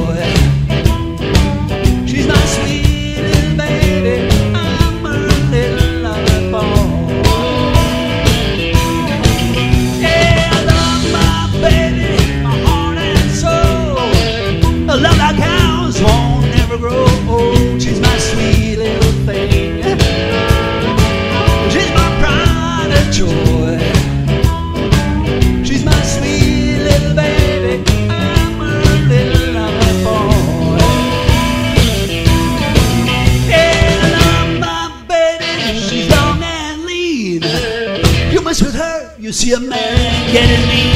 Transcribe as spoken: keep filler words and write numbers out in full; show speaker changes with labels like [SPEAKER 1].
[SPEAKER 1] joy. She's my sweet little baby. I'm a little lover boy. Yeah, I love my baby, my heart and soul. A love like ours won't never grow old. She's my sweet little thing. She's my pride and joy. She's my sweet little baby. I'm a little lover boy. Yeah, I love my baby. She's long and lean. You mess with her, you see a man getting mean.